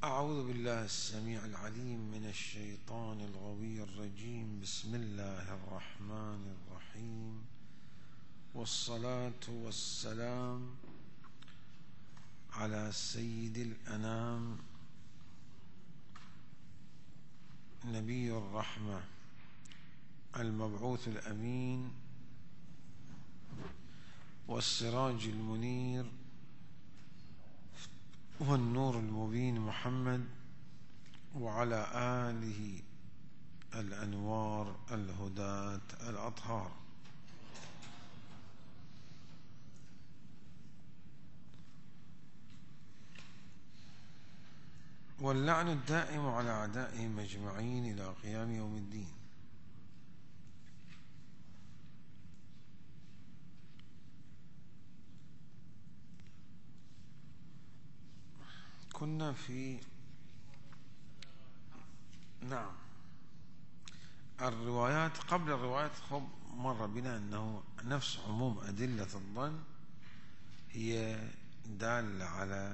أعوذ بالله السميع العليم من الشيطان الغوي الرجيم. بسم الله الرحمن الرحيم، والصلاة والسلام على سيد الأنام نبي الرحمة المبعوث الأمين والسراج المنير والنور المبين محمد، وعلى آله الأنوار الهداة الأطهار. واللعن الدائم على أعدائهم أجمعين إلى قيام يوم الدين. كنا في الروايات. قبل الروايات مر بنا أنه نفس عموم أدلة الظن هي دالة على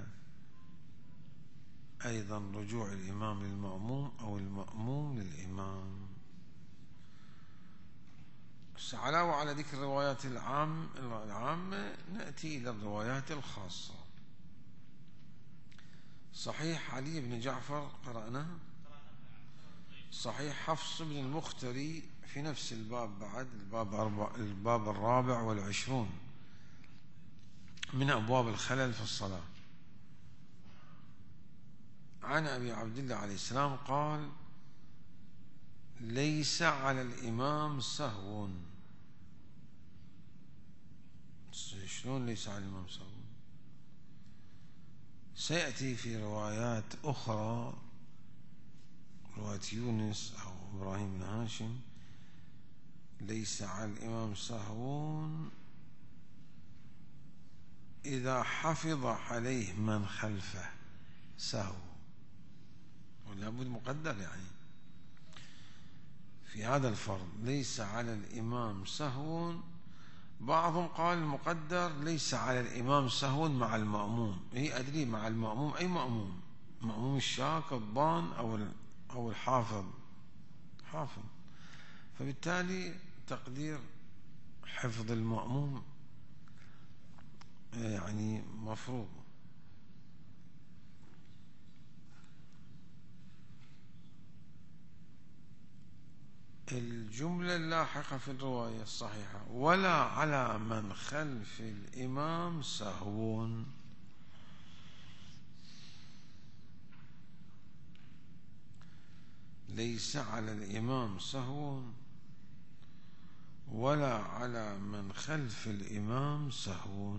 أيضا رجوع الإمام للمأموم أو المأموم للإمام. علاوة على ذكر الروايات العامة نأتي إلى الروايات الخاصة. صحيح علي بن جعفر قرأناه، صحيح حفص بن المختري في نفس الباب بعد الباب 24 من أبواب الخلل في الصلاة. عن أبي عبد الله عليه السلام قال: ليس على الإمام سهو. شلون ليس على الإمام سهو؟ سيأتي في روايات أخرى، رواية يونس أو إبراهيم بن هاشم: ليس على الإمام سهو إذا حفظ عليه من خلفه سهو. ولا بد مقدر يعني في هذا الفرض، ليس على الإمام سهو. بعضهم قال المقدر ليس على الإمام سهو مع المأموم. هي أدري مع المأموم أي مأموم؟ مأموم الشاك الضان أو الحافظ حافظ. فبالتالي تقدير حفظ المأموم يعني مفروض. الجملة اللاحقة في الرواية الصحيحة: ولا على من خلف الإمام سهو. ليس على الإمام سهو ولا على من خلف الإمام سهو.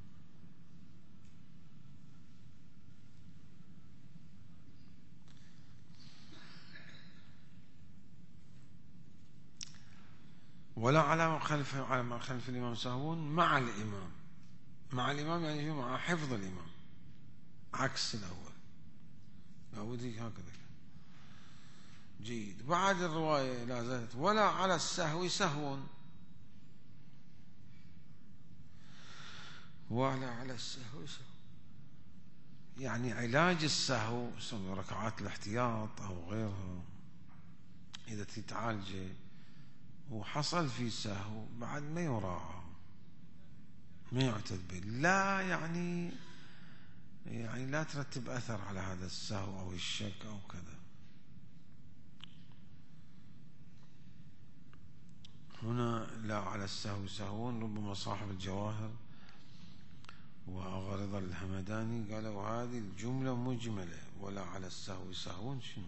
ولا على من خلف الإمام سهو مع الإمام. مع الإمام يعني مع حفظ الإمام، عكس الأول. لابد هكذا. جيد. بعد الرواية لا زالت: ولا على السهو سهو. ولا على السهو سهو يعني علاج السهو ركعات الاحتياط أو غيرها، إذا تتعالج وحصل في سهو بعد ما يراعى، ما يعتد به. لا يعني لا ترتب أثر على هذا السهو أو الشك أو كذا. هنا لا على السهو سهو. ربما صاحب الجواهر وأغا رضا الهمداني قالوا هذه الجملة مجملة، ولا على السهو سهو. شنو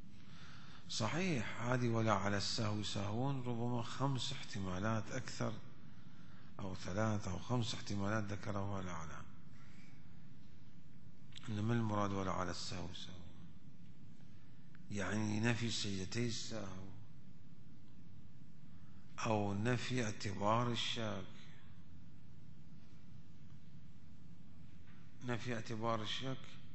صحيح هذه ولا على السهو سهو؟ ربما 5 احتمالات أكثر، أو 3 أو 5 احتمالات ذكرها الأعلام. إنما المراد ولا على السهو سهو يعني نفي سجدتي السهو أو نفي اعتبار الشك. نفي اعتبار الشك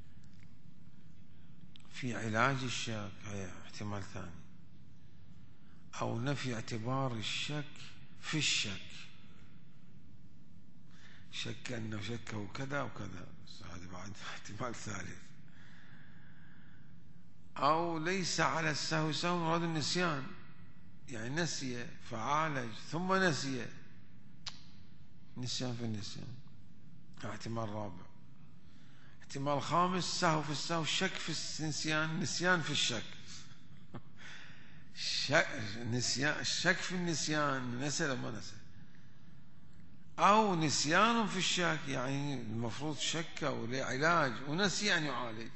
في علاج الشك، هي احتمال ثاني. أو نفي اعتبار الشك في الشك، شك أنه شك وكذا وكذا، هذا بعد احتمال ثالث. أو ليس على السهو سهو مراد النسيان، يعني نسي فعالج ثم نسي، نسيان في النسيان. احتمال رابع. احتمال خامس: سهو في السهو، شك في النسيان، نسيان في الشك. نسيان، الشك في النسيان، نسي لما نسي، أو نسيان في الشك، يعني المفروض شك ولعلاج ونسي أن يعالج.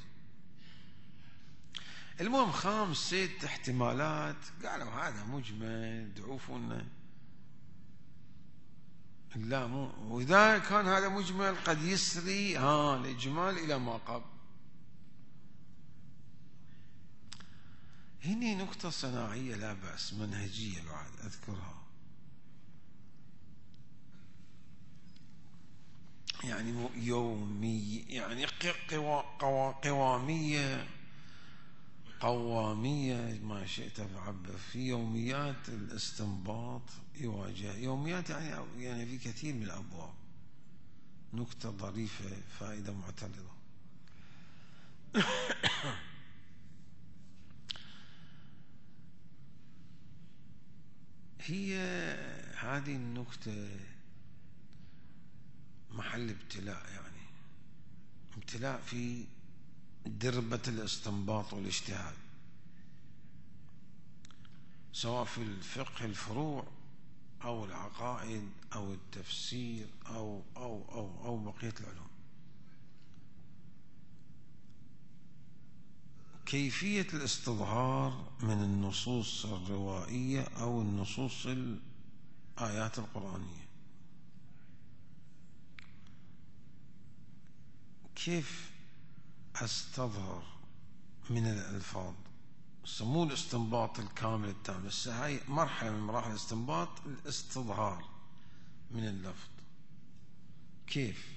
المهم 5 6 احتمالات، قالوا هذا مجمل دعوفنا. لا مو، وإذا كان هذا مجمل قد يسري الإجمال إلى ما قبل. هني نقطة صناعية لا بأس، منهجية بعد أذكرها. يعني يومية، يعني قوامية ما شئت فعبر. في يوميات الاستنباط يواجه يوميات، يعني في كثير من الأبواب. نكتة ظريفة، فائدة معترضة. هي هذه النكتة محل ابتلاء، يعني ابتلاء في دربة الاستنباط والاجتهاد، سواء في الفقه الفروع أو العقائد أو التفسير أو بقية العلوم. كيفية الاستظهار من النصوص الروائية أو النصوص الآيات القرآنية. كيف أستظهر من الألفاظ؟ سموه الاستنباط الكامل التام، بس هاي مرحلة من مراحل الاستنباط، الاستظهار من اللفظ. كيف؟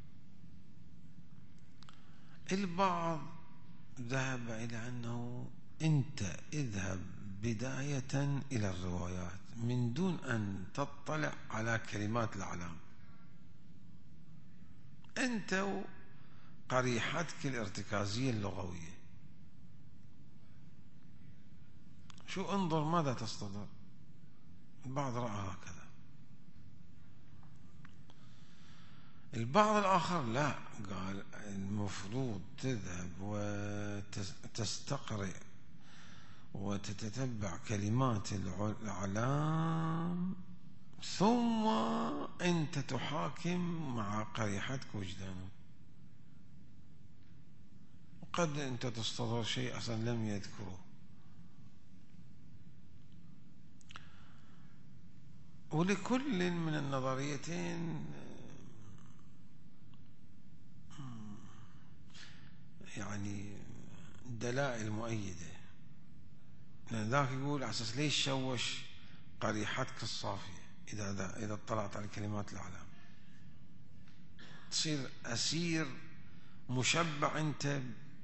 البعض ذهب إلى أنه أنت اذهب بداية إلى الروايات من دون أن تطلع على كلمات الأعلام، أنت وقريحتك الارتكازية اللغوية. شو انظر ماذا تستظهر. البعض رأى هكذا. البعض الآخر لا، قال المفروض تذهب وتستقرئ وتتتبع كلمات الأعلام، ثم أنت تحاكم مع قريحتك وجدانك. وقد أنت تستظهر شيء أصلا لم يذكره. ولكل من النظريتين يعني دلائل مؤيدة. لأن ذاك يقول على أساس ليش شوش قريحتك الصافية إذا اطلعت على كلمات الأعلام، تصير أسير مشبع أنت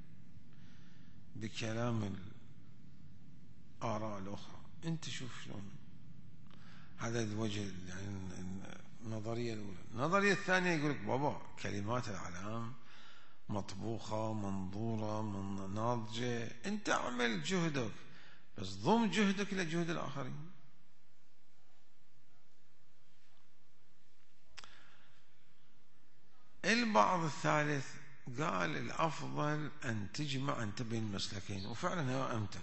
بكلام الآراء الأخرى. أنت شوف شلون. هذا الوجه، يعني النظرية الأولى. النظرية الثانية يقول لك بابا كلمات الأعلام مطبوخة منظورة ناضجة، أنت اعمل جهدك بس ضم جهدك إلى جهد الآخرين. البعض الثالث قال الأفضل أن تجمع أنت بين المسلكين، وفعلا هو أمتن.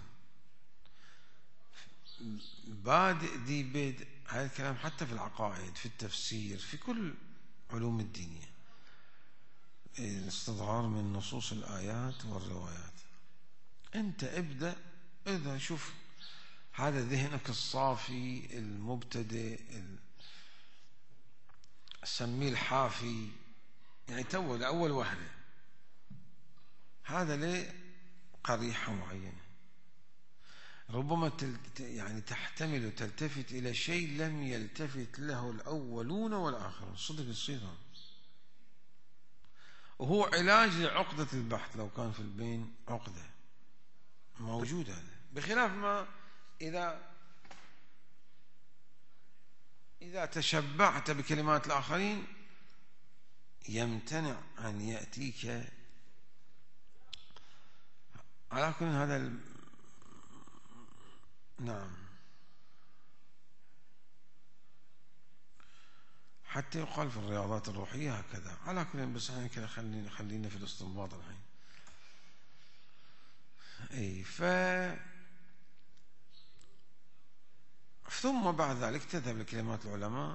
بادئ ذي بدء، هذا الكلام حتى في العقائد، في التفسير، في كل علوم الدينية. الاستظهار من نصوص الآيات والروايات. أنت ابدأ، إذا شوف هذا ذهنك الصافي المبتدئ، سميه الحافي، يعني تو لأول وهلة، هذا ليه قريحة معينة، ربما يعني تحتمل وتلتفت إلى شيء لم يلتفت له الأولون والآخرون. صدق الصيغة، وهو علاج لعقدة البحث. لو كان في البين عقدة موجودة، بخلاف ما إذا تشبعت بكلمات الآخرين يمتنع أن يأتيك على كل هذا نعم، حتى يقال في الرياضات الروحية هكذا. على كل، بس احنا كده خلينا في الاستنباط الحين. اي ثم بعد ذلك تذهب لكلمات العلماء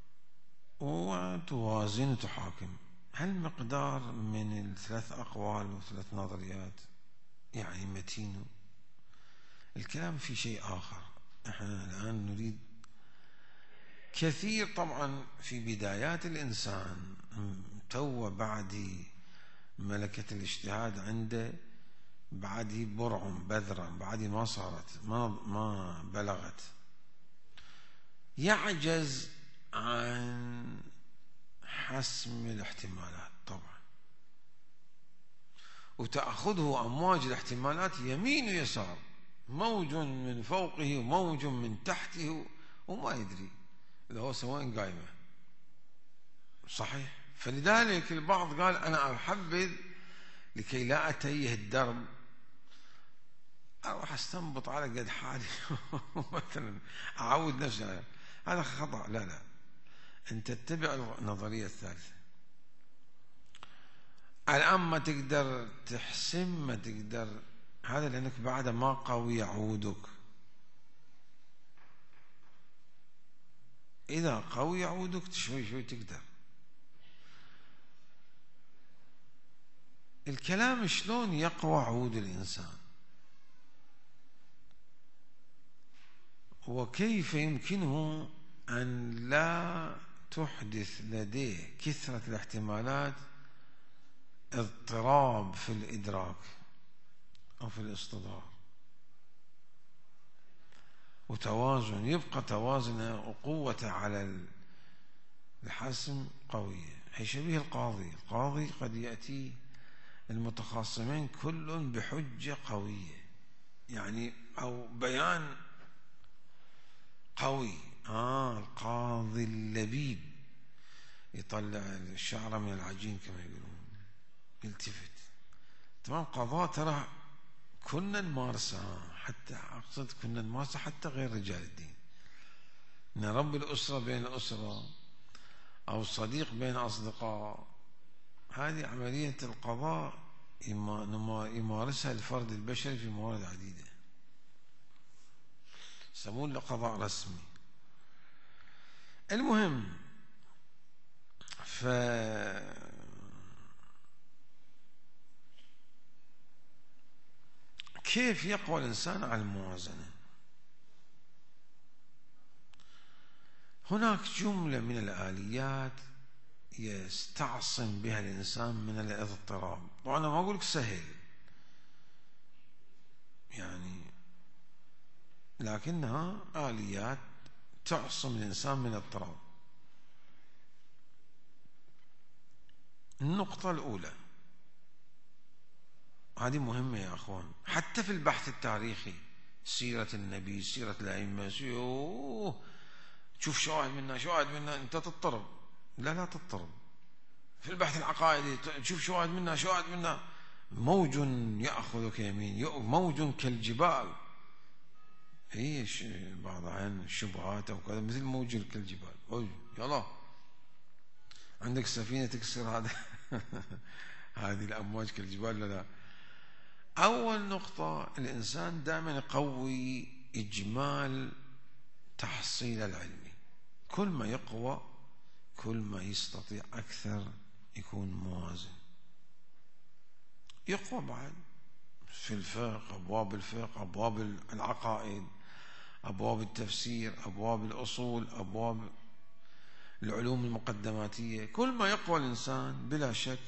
وتوازن وتحاكم. هل مقدار من الثلاث أقوال وثلاث نظريات يعني متين؟ الكلام في شيء آخر. احنا الآن نريد كثير طبعا في بدايات الإنسان، تو بعد ملكة الاجتهاد عنده، بعد برعم بذرة، بعد ما صارت ما بلغت، يعجز عن حسم الاحتمالات طبعا، وتأخذه أمواج الاحتمالات يمين ويسار، موج من فوقه وموج من تحته، وما يدري إذا هو سواء قايمة. صحيح. فلذلك البعض قال أنا أحبذ لكي لا أتيه الدرب أروح أستنبط على قد حالي مثلا أعود نفسي على هذا خطأ. لا لا، أنت تتبع النظرية الثالثة. الآن ما تقدر تحسم، ما تقدر هذا لأنك بعد ما قوي يعودك. إذا قوي يعودك شوي شوي تقدر. الكلام شلون يقوى عود الإنسان، وكيف يمكنه أن لا تحدث لديه كثرة الاحتمالات اضطراب في الإدراك أو في الاستدراك، وتوازن، يبقى توازنه وقوته على الحسم قوية. هي شبيه القاضي قد يأتي المتخاصمين كل بحجة قوية يعني أو بيان قوي. القاضي اللبيب يطلع الشعر من العجين كما يقولون، يلتفت. تمام. قضاء ترى كنا نمارسها، حتى أقصد كنا نمارسها حتى غير رجال الدين. نربي الأسرة بين الأسرة أو الصديق بين أصدقاء، هذه عملية القضاء يمارسها الفرد البشري في موارد عديدة، يسمون له قضاء رسمي. المهم، كيف يقوى الإنسان على الموازنة؟ هناك جملة من الآليات يستعصم بها الإنسان من الاضطراب. طبعا أنا ما أقول لك سهل يعني، لكنها آليات تعصم الإنسان من الاضطراب. النقطة الأولى، هذه مهمة يا أخوان، حتى في البحث التاريخي، سيرة النبي، سيرة الأئمة، تشوف شواهد منها أنت تضطرب. لا تضطرب. في البحث العقائدي تشوف شواهد منها موج يأخذك يمين، موج كالجبال. هي بعض عن الشبهات أو كذا، مثل موج كالجبال. يلا عندك سفينة تكسر هذا هذه الأمواج كالجبال. لا. أول نقطة، الإنسان دائما يقوي إجمال تحصيل العلمي. كل ما يقوى كل ما يستطيع أكثر يكون موازن. يقوى بعد في الفقه، أبواب الفقه، أبواب العقائد، أبواب التفسير، أبواب الأصول، أبواب العلوم المقدماتية. كل ما يقوى الإنسان بلا شك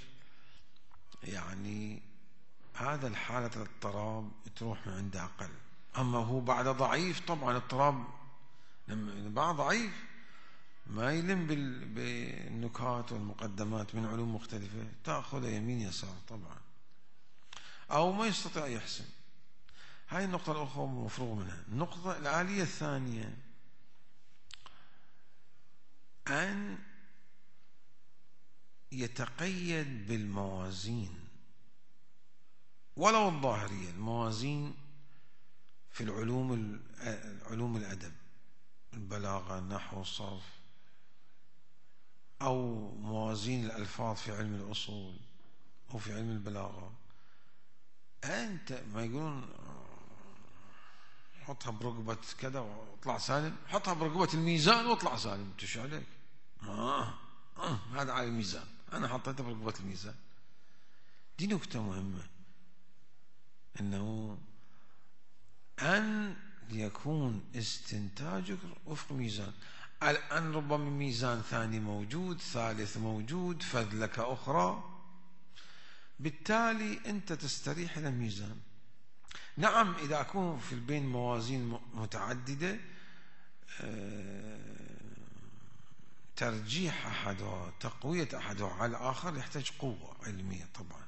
يعني هذا الحالة الاضطراب تروح من عنده أقل. أما هو بعد ضعيف، طبعا اضطراب لما بعد ضعيف ما يلم بالنكات والمقدمات من علوم مختلفة، تأخذ يمين يسار طبعا، أو ما يستطيع يحسن. هاي النقطة الأخرى مفروغ منها. النقطة الآلية الثانية، أن يتقيد بالموازين ولو الظاهرية، الموازين في علوم الأدب، البلاغة، النحو، الصرف، أو موازين الألفاظ في علم الأصول أو في علم البلاغة، أنت ما يقولون حطها برقبة كذا واطلع سالم، حطها برقبة الميزان واطلع سالم، تش عليك؟ هذا على الميزان، أنا حطيتها برقبة الميزان. دي نكتة مهمة، أنه أن يكون استنتاجك وفق ميزان. الآن ربما ميزان ثاني موجود، ثالث موجود، فذلك أخرى، بالتالي أنت تستريح إلى الميزان. نعم إذا أكون في البين موازين متعددة، ترجيح أحدها، تقوية أحدها على الآخر يحتاج قوة علمية طبعا،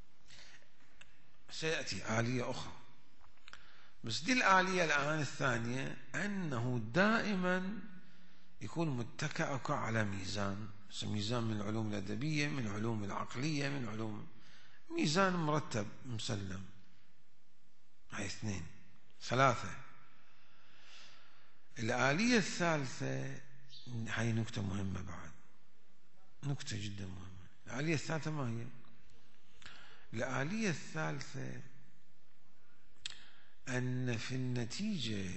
سيأتي آلية أخرى. بس دي الآلية الآن الثانية، أنه دائما يكون متكئ على ميزان، ميزان من العلوم الأدبية، من العلوم العقلية، من علوم، ميزان مرتب مسلم. هاي 2. 3. الآلية الثالثة، هاي نكتة مهمة بعد، نكتة جدا مهمة. الآلية الثالثة ما هي؟ الآلية الثالثة أن في النتيجة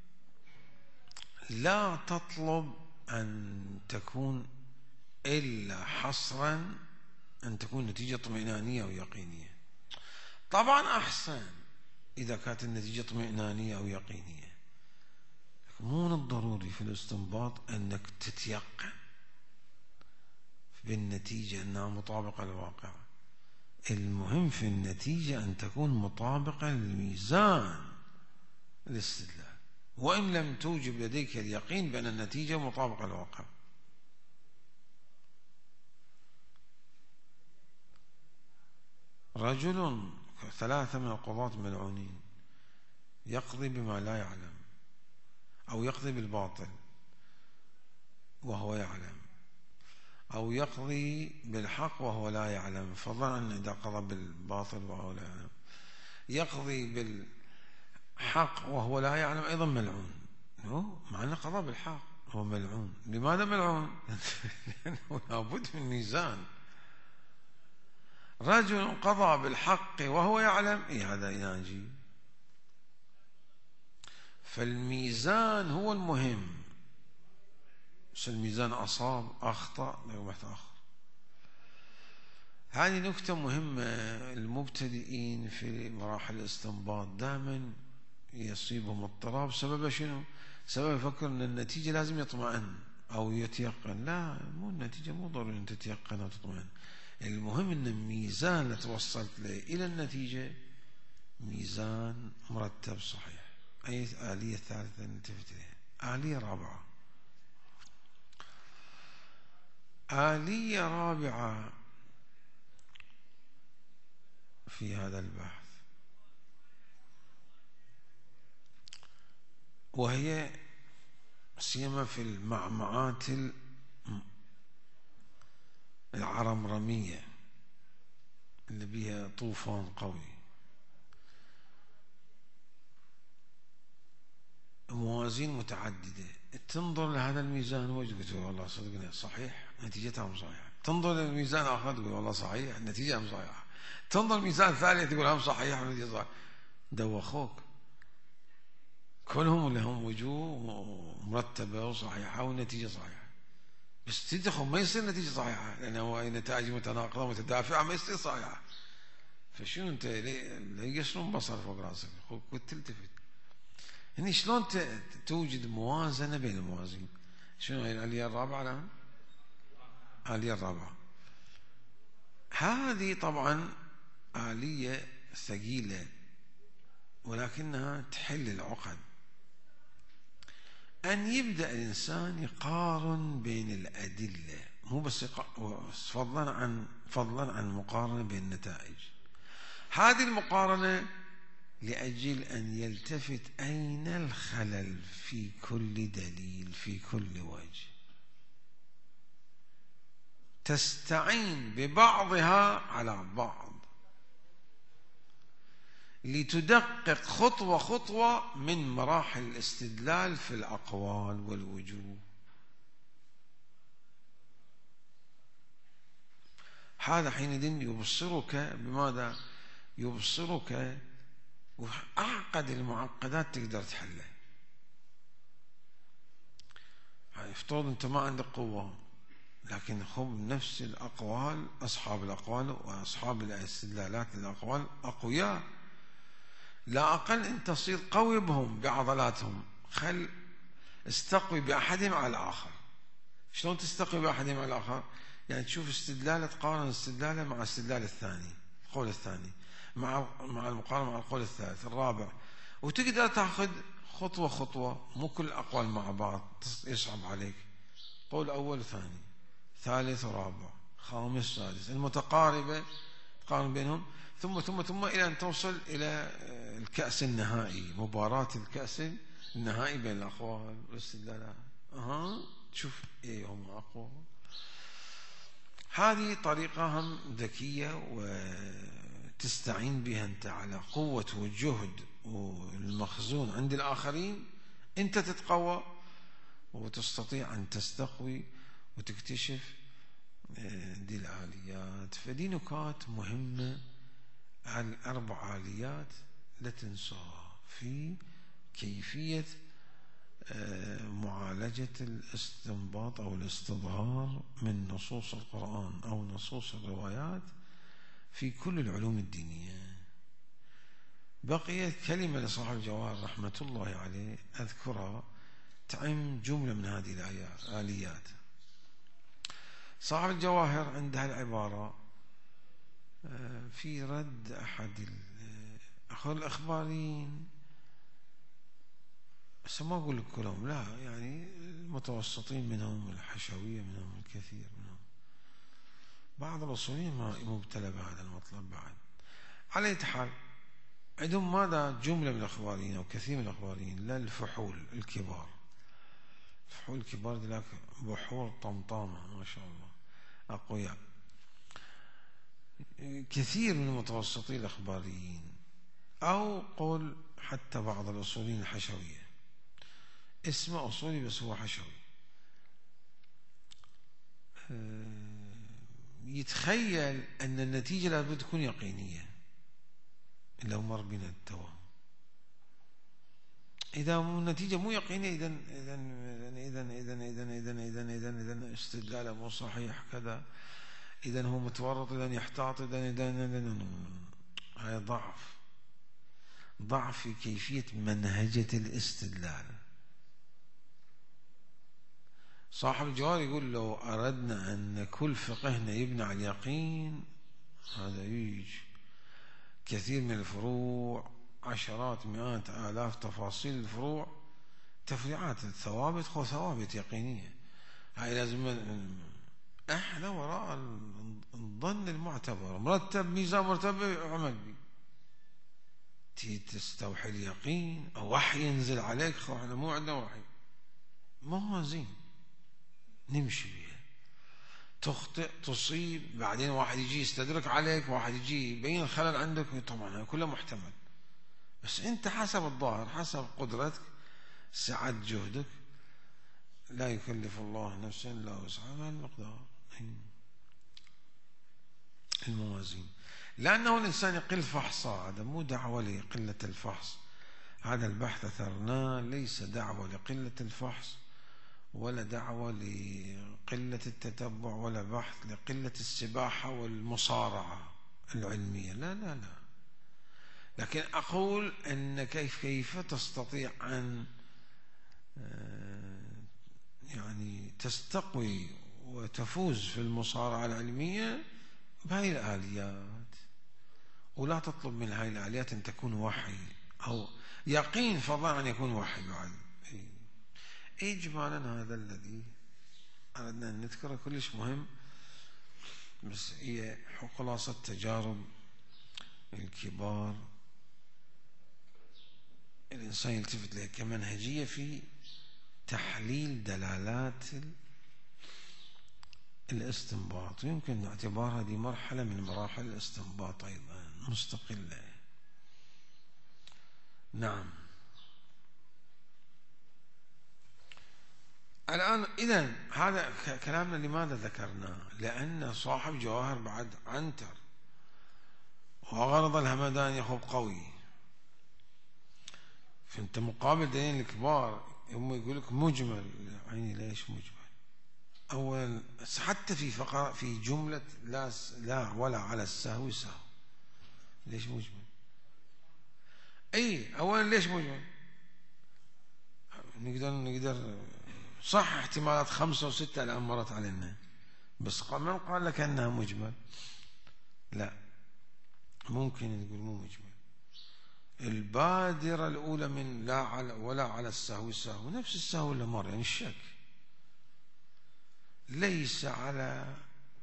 لا تطلب أن تكون إلا حصرا أن تكون نتيجة اطمئنانية أو يقينية. طبعا أحسن إذا كانت النتيجة اطمئنانية أو يقينية، مو من الضروري في الاستنباط أنك تتيقن بالنتيجة أنها مطابقة للواقع. المهم في النتيجة أن تكون مطابقة للميزان الاستدلال، وإن لم توجب لديك اليقين بأن النتيجة مطابقة للواقع. رجل 3 من القضاة ملعونين يقضي بما لا يعلم، أو يقضي بالباطل وهو يعلم، أو يقضي بالحق وهو لا يعلم، فضلا عن إذا قضى بالباطل وهو لا يعلم. يقضي بالحق وهو لا يعلم أيضا ملعون. مع أنه قضى بالحق هو ملعون. لماذا ملعون؟ لأنه لابد من ميزان. رجل قضى بالحق وهو يعلم، هذا يناجي. فالميزان هو المهم، بس الميزان أصاب أخطأ لا يتأخر. هذه نكتة مهمة. المبتدئين في مراحل الاستنباط دائما يصيبهم اضطراب. سبب شنو؟ سبب يفكر أن النتيجة لازم يطمئن أو يتيقن. لا، مو النتيجة مو ضروري أن تتيقن أو تطمئن. المهم أن الميزان اللي توصلت له إلى النتيجة ميزان مرتب صحيح. أي آلية ثالثة نلتفت إليها. آلية رابعة. آلية رابعة في هذا البحث، وهي سيما في المعمعات العرمرمية اللي بها طوفان قوي، موازين متعددة. تنظر لهذا الميزان وجد تقول والله صدقني صحيح نتيجتها صحيحة. تنظر للميزان آخر تقول والله صحيح النتيجة صحيحة. تنظر لميزان ثالث تقول هم صحيح والنتيجة صحيحة. دوخوك كلهم اللي هم وجوه مرتبة وصحيحة والنتيجة صحيحة، بس تدخل ما يصير نتيجة صحيحة، لأنه نتائج متناقضة متدافعة ما يصير صحيحة. فشنو أنت يقصرون بصر فوق راسك كنت تلتفت. يعني شلون توجد موازنة بين الموازين؟ شنو هي الآلية الرابعة الآن؟ الآلية الرابعة هذه طبعا آلية ثقيلة، ولكنها تحل العقد. أن يبدأ الإنسان يقارن بين الأدلة، مو بس فضلا عن مقارنة بين النتائج. هذه المقارنة لأجل أن يلتفت أين الخلل في كل دليل في كل وجه، تستعين ببعضها على بعض. لتدقق خطوة خطوة من مراحل الاستدلال في الأقوال والوجوه. هذا حينئذ يبصرك بماذا؟ يبصرك أعقد المعقدات تقدر تحله. يعني افترض أنت ما عندك قوة، لكن خذ نفس الأقوال، أصحاب الأقوال وأصحاب الاستدلالات للأقوال أقوياء، لا أقل أن تصير قوي بهم بعضلاتهم. خل استقوي بأحدهم على الآخر. شلون تستقوي بأحدهم على الآخر؟ يعني تشوف استدلالة، تقارن استدلاله مع استدلال الثاني، القول الثاني، مع المقارنة مع القول الثالث الرابع، وتقدر تأخذ خطوة خطوة. مو كل الأقوال مع بعض يصعب عليك. قول أول وثاني، ثالث ورابع، خامس سادس، المتقاربة تقارن بينهم، ثم إلى أن توصل إلى الكأس النهائي، مباراة الكأس النهائي بين الأقوال والاستدلالات. تشوف إيه هم أقوى. هذه طريقة هم ذكية وتستعين بها أنت على قوة والجهد والمخزون عند الآخرين. أنت تتقوى وتستطيع أن تستقوي وتكتشف دي الآليات. فدي نكات مهمة على الأربع آليات لا تنساها في كيفية معالجة الاستنباط أو الاستظهار من نصوص القرآن أو نصوص الروايات في كل العلوم الدينية. بقيت كلمة لصاحب الجواهر رحمة الله عليه أذكرها تعم جملة من هذه الآليات. صاحب الجواهر عندها العبارة في رد أحد الأخباريين، بس ما أقول لك كلهم، لا، يعني المتوسطين منهم، الحشوية منهم، الكثير منهم، بعض الأصوليين مبتلى بهذا المطلب بعد. على أي حال عندهم ماذا؟ جملة من الأخباريين أو كثير من الأخباريين للفحول الكبار. الفحول الكبار ذلك بحور طمطامة ما شاء الله أقوياء. كثير من المتوسطين الأخباريين، أو قول حتى بعض الأصوليين الحشوية، اسمه أصولي بس هو حشوي، يتخيل أن النتيجة لابد تكون يقينية لو مر بنا التوهم. إذا النتيجة مو يقينية إذا استدلاله مو صحيح كذا، إذا هو متورط، إذا يحتاط، إذا هاي ضعف في كيفية منهجة الاستدلال. صاحب الجوهر يقول لو أردنا أن كل فقهنا يبنى على اليقين، هذا يجي كثير من الفروع، عشرات مئات آلاف تفاصيل الفروع، تفريعات الثوابت، ثوابت يقينية. هاي لازم احنا وراء الظن المعتبر، مرتب، ميزان مرتب، عمل بي. تستوحي اليقين أو وحي ينزل عليك، احنا مو عندنا وحي، موازين نمشي بيها، تخطئ تصيب، بعدين واحد يجي يستدرك عليك، واحد يجي يبين الخلل عندك، طبعا كله محتمل، بس انت حسب الظاهر، حسب قدرتك، سعة جهدك، لا يكلف الله نفسا الا وسعها المقدار. الموازين، لأنه الإنسان يقل فحصه، هذا مو دعوة لقلة الفحص، هذا البحث أثرناه ليس دعوة لقلة الفحص، ولا دعوة لقلة التتبع، ولا بحث لقلة السباحة والمصارعة العلمية، لا لا لا. لكن أقول أن كيف تستطيع أن يعني تستقوي وتفوز في المصارعة العلمية بهاي الآليات، ولا تطلب من هاي الآليات أن تكون وحي أو يقين، فضلا أن يكون وحي بعد. إجمالا هذا الذي أردنا أن نذكره، كلش مهم، بس هي خلاصة تجارب الكبار الإنسان يلتفت لها كمنهجية في تحليل دلالات الاستنباط، ويمكن اعتبارها دي مرحلة من مراحل الاستنباط أيضا مستقلة. نعم. الآن إذن هذا كلامنا لماذا ذكرناه؟ لأن صاحب جواهر بعد عنتر، وغرض الهمدان يخب قوي. فأنت مقابل دليل الكبار هم يقول لك مجمل. عيني ليش مجمل؟ أولا حتى في فقرة في جملة لا ولا على السهو سهو، ليش مجمل؟ أي أولا ليش مجمل؟ نقدر صح احتمالات 5 و6 الآن مرت علينا، بس من قال لك أنها مجمل؟ لا، ممكن نقول مو مجمل. البادرة الأولى من لا على ولا على السهو سهو نفس السهو اللي مر، يعني الشك ليس على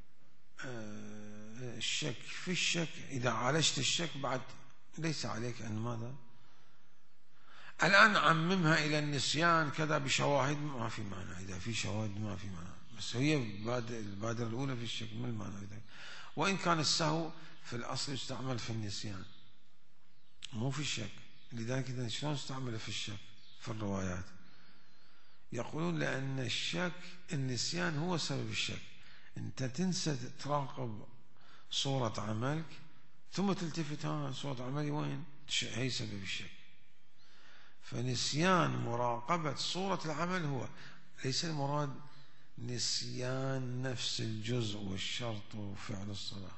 الشك في الشك. إذا عالجت الشك بعد ليس عليك أن ماذا؟ الآن عممها إلى النسيان كذا بشواهد، ما في معنى. إذا في شواهد ما في معنى، بس هي البادرة الأولى في الشك، ما المعنى ذلك؟ وإن كان السهو في الأصل يستعمل في النسيان مو في الشك. لذلك إذا شلون استعمل في الشك في الروايات؟ يقولون لأن الشك النسيان هو سبب الشك. أنت تنسى تراقب صورة عملك ثم تلتفت، صورة عملي وين؟ هي سبب الشك. فنسيان مراقبة صورة العمل هو ليس المراد نسيان نفس الجزء والشرط وفعل الصلاة،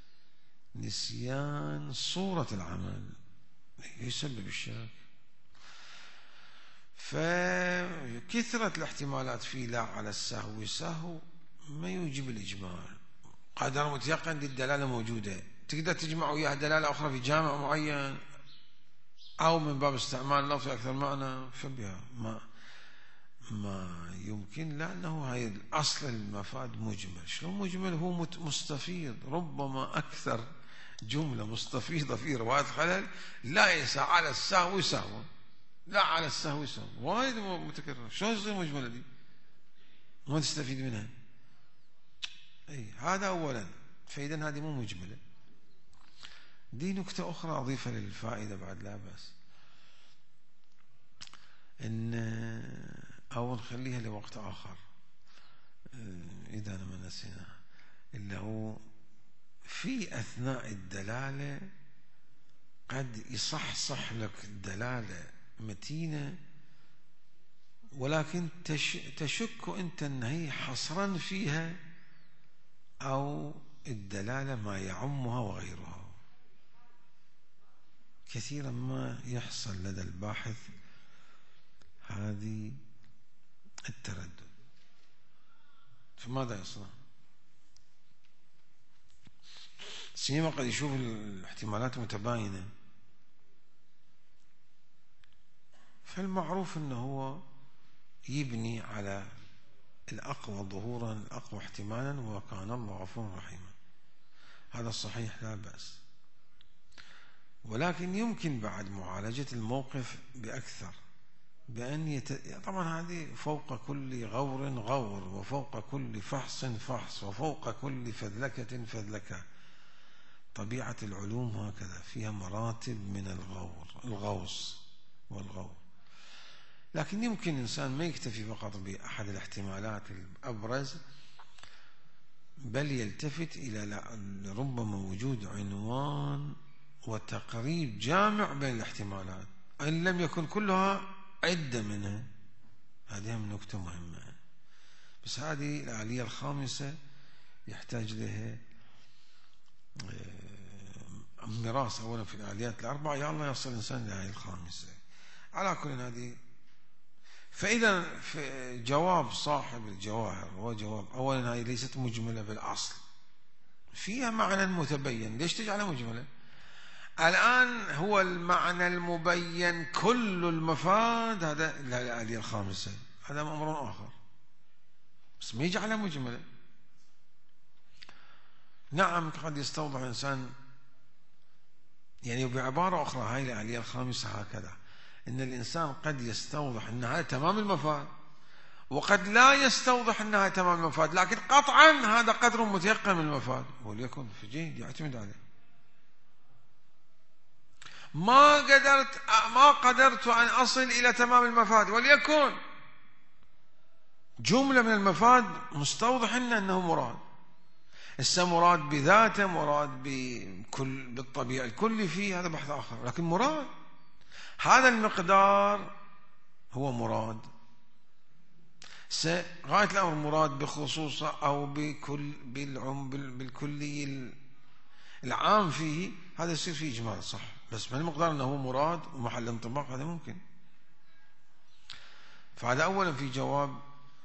نسيان صورة العمل يسبب الشك. فكثرة الاحتمالات في لا على السهو سهو ما يوجب الإجمال. قدر متيقن للدلالة موجودة، تقدر تجمع وياها دلالة أخرى في جامع معين أو من باب استعمال اللفظ أكثر معنى فبها ما يمكن، لأنه هاي الأصل المفاد مجمل. شلون مجمل؟ هو مستفيض، ربما أكثر جملة مستفيضة في رواية خلل ليس على السهو سهو، لا على السهو سهو، وايد متكرر. شلون تصير مجملة دي؟ ما تستفيد منها. أي هذا أولا، فإذا هذه مو مجملة. دي نكتة أخرى أضيفها للفائدة بعد لا بأس، إن أو نخليها لوقت آخر إذا أنا ما نسيناها، اللي هو في أثناء الدلالة قد يصحصح لك الدلالة متينة، ولكن تشك أنت أن هي حصرا فيها أو الدلالة ما يعمها وغيرها. كثيرا ما يحصل لدى الباحث هذه التردد، فماذا يصنع؟ سيما قد يشوف الاحتمالات متباينة، فالمعروف أنه هو يبني على الأقوى ظهورا الأقوى احتمالا، وكان الله غفورا رحيما. هذا الصحيح لا بأس، ولكن يمكن بعد معالجة الموقف بأكثر، بأن طبعا هذه فوق كل غور غور، وفوق كل فحص فحص، وفوق كل فذلكة فذلكة. طبيعة العلوم هكذا، فيها مراتب من الغوص والغور. لكن يمكن الإنسان ما يكتفي فقط بأحد الاحتمالات الأبرز، بل يلتفت إلى ربما وجود عنوان وتقريب جامع بين الاحتمالات، إن لم يكن كلها عدة منها. هذه هم نكتة مهمة. بس هذه الآلية الخامسة يحتاج لها مراس أولا في الآليات الأربعة، يا الله يصل الإنسان لهذه الخامسة. على كل هذه، فإذا جواب صاحب الجواهر هو جواب أولا هذه ليست مجملة بالأصل، فيها معنى متبين. ليش تجعلها مجملة؟ الآن هو المعنى المبين كل المفاد، هذا الآلية الخامسة، هذا أمر آخر، بس ما يجعلها مجملة. نعم قد يستوضح الإنسان، يعني بعبارة أخرى هاي الآلية الخامسة هكذا، إن الإنسان قد يستوضح أن هذا تمام المفاد، وقد لا يستوضح أنها تمام المفاد، لكن قطعا هذا قدر متيقن من المفاد، وليكن في جيد يعتمد عليه. ما قدرت أن أصل إلى تمام المفاد، وليكن جملة من المفاد مستوضح لنا أنه مراد. مراد بذاته، مراد بالطبيعة الكلي فيه، هذا بحث آخر، لكن مراد هذا المقدار هو مراد. غاية الأمر مراد بخصوصه أو بالكلي العام فيه، هذا يصير فيه إجمال صح، بس ما المقدار أنه هو مراد ومحل انطباق، هذا ممكن. فهذا أولا في جواب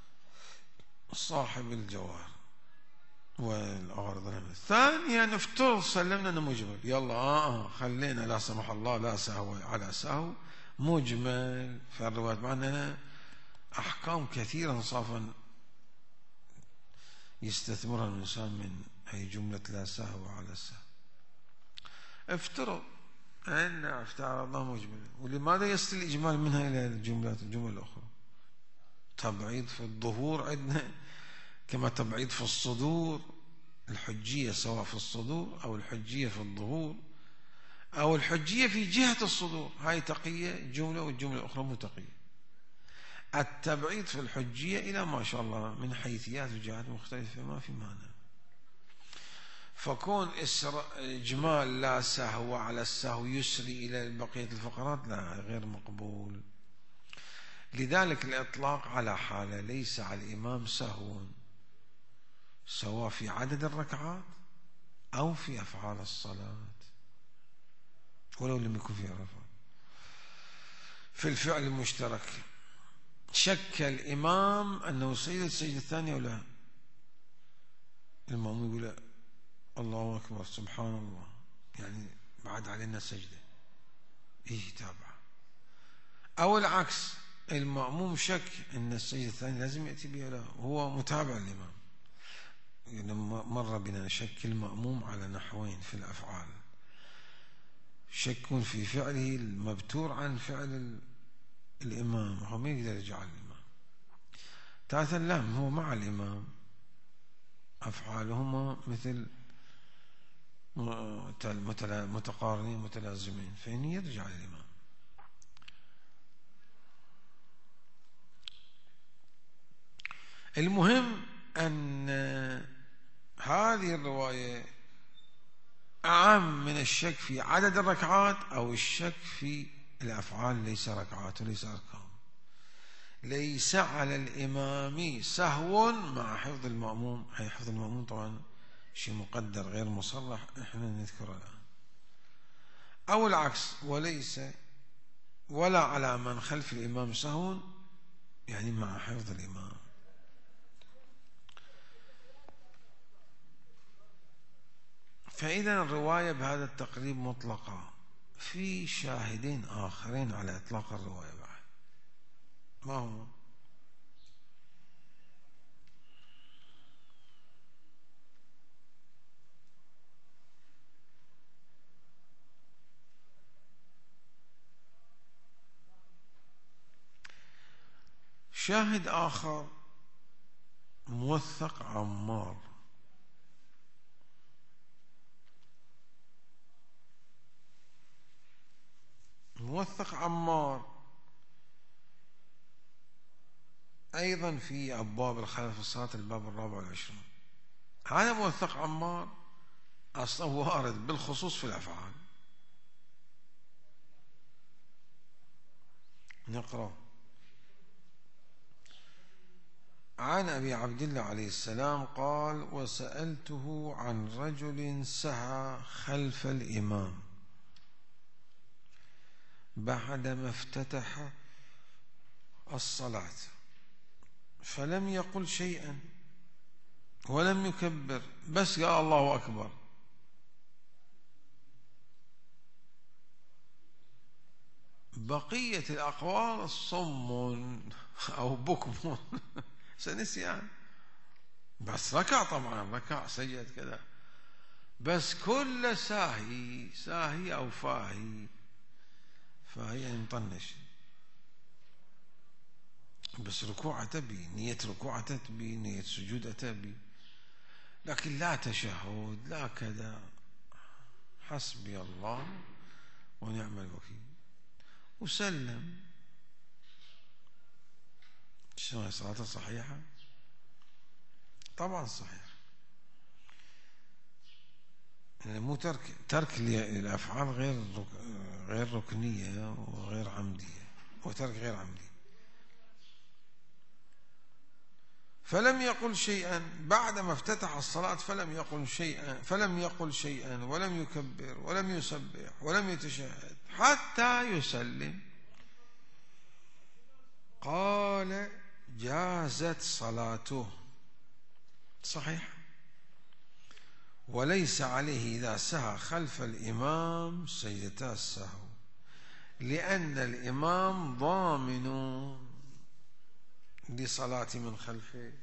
صاحب الجوهر والأغراض. ثانيا نفترض سلمنا أنه مجمل، يلا خلينا لا سمح الله لا سهو على سهو مجمل في الروايات، مع أننا أحكام كثيرة صافا يستثمرها الإنسان من هي جملة لا سهو على سهو. افترض أن افترضنا مجمل، ولماذا يصل الإجمال منها إلى الجمل الأخرى؟ تبعيض في الظهور عندنا كما تبعيض في الصدور، الحجية سواء في الصدور أو الحجية في الظهور أو الحجية في جهة الصدور، هاي تقية جملة والجملة الأخرى متقية. التبعيض في الحجية إلى ما شاء الله من حيثيات وجهات مختلفة ما في معنى. فكون إجمال لا سهو على السهو يسري إلى بقية الفقرات لا، غير مقبول. لذلك الإطلاق على حالة ليس على الإمام سهو سواء في عدد الركعات أو في أفعال الصلاة، ولو لم يكن فيها رفع. في الفعل المشترك شك الإمام أنه سجد السجدة الثانية ولا، المأموم يقول لا الله أكبر سبحان الله، يعني بعد علينا سجدة، تابع. أو العكس، المأموم شك أن السجدة الثانية لازم يأتي بها، لا هو متابع الإمام. مر بنا شك المأموم على نحوين في الأفعال، شك في فعله المبتور عن فعل الإمام، هو ما يقدر يجعل الإمام. ثالثا لا، هو مع الإمام أفعالهما مثل متقارنين متلازمين، فإن يرجع للإمام. المهم أن هذه الرواية أعم من الشك في عدد الركعات أو الشك في الأفعال، ليس ركعات وليس أركان. ليس على الإمام سهو مع حفظ المأموم، هي حفظ المأموم طبعا شيء مقدر غير مصرح احنا نذكره الآن. أو العكس، وليس ولا على من خلف الإمام سهو، يعني مع حفظ الإمام. فإذا الرواية بهذا التقريب مطلقة. في شاهدين آخرين على إطلاق الرواية بعد، ما هو؟ شاهد آخر موثق عمار، موثق عمار أيضا في أبواب الخلف الصلاة الباب 24. هذا موثق عمار أصلا وارد بالخصوص في الأفعال. نقرأ: عن أبي عبد الله عليه السلام قال: وسألته عن رجل سهى خلف الإمام بعدما افتتح الصلاة فلم يقل شيئا ولم يكبر، بس قال الله أكبر. بقية الأقوال صم أو بكم سنسيان، بس ركع طبعا، ركع سجد كذا، بس كل ساهي أو فاهي يعني مطنش، بس ركوع تبي، نية ركوع تبي، نية سجود تبي، لكن لا تشهد لا كذا. حسبي الله ونعم الوكيل وسلم. شنو صلاته صحيحة؟ طبعا صحيح، يعني مو ترك الأفعال غير ركنية وغير عمدية، وترك غير عمدي. فلم يقل شيئا بعدما افتتح الصلاة، فلم يقل شيئا ولم يكبر ولم يسبح ولم يتشهد حتى يسلم. قال جازت صلاته صحيح، وليس عليه إذا سهى خلف الإمام سجدتا السهو، لأن الإمام ضامن لصلاة من خلفه.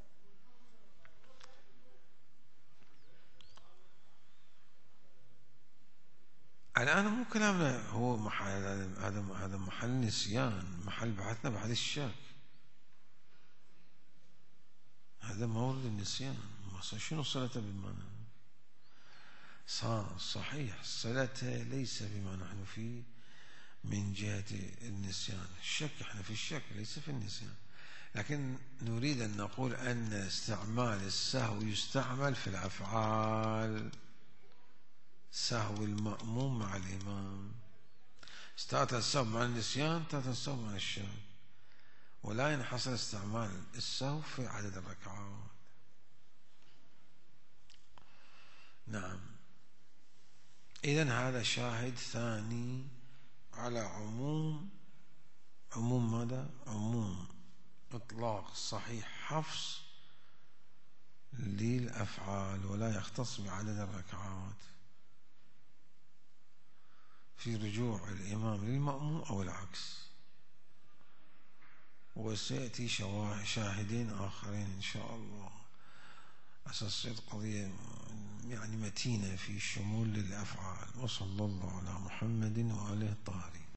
الآن مو كلامنا هو هذا محل نسيان، محل بحثنا بحث الشك، هذا مورد النسيان. شنو صلته بالمعنى؟ صحيح صلته ليس بما نحن فيه من جهة النسيان. الشك، احنا في الشك ليس في النسيان، لكن نريد أن نقول أن استعمال السهو يستعمل في الأفعال، سهو المأموم مع الإمام، تارة السهو مع النسيان، تارة السهو مع الشك، ولا ينحصر استعمال السهو في عدد الركعات. نعم، إذن هذا شاهد ثاني على عموم ماذا؟ عموم إطلاق صحيح حفص للأفعال، ولا يختص بعدد الركعات في رجوع الإمام للمأموم أو العكس. وسيأتي شاهدين آخرين إن شاء الله، أساس قضية يعني متينة في شمول للأفعال. وصلى الله على محمد وآله الطاهرين.